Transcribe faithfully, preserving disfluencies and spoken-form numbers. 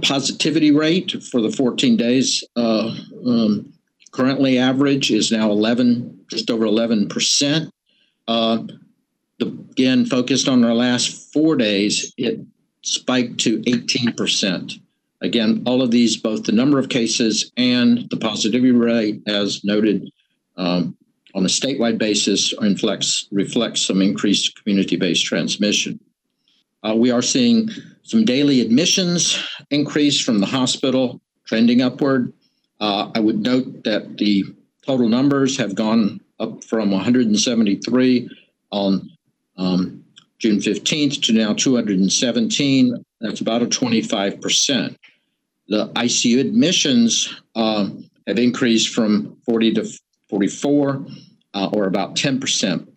positivity rate for the fourteen days uh, um, currently average is now eleven, just over eleven percent. Uh, the, again, focused on our last four days, it spiked to eighteen percent. Again, all of these, both the number of cases and the positivity rate, as noted um, on a statewide basis, reflects, reflects some increased community-based transmission. Uh, we are seeing some daily admissions increase from the hospital, trending upward. Uh, I would note that the total numbers have gone up from one hundred seventy-three on um, June fifteenth to now two hundred seventeen. That's about a twenty-five percent. The I C U admissions uh, have increased from forty to forty-four, uh, or about ten percent.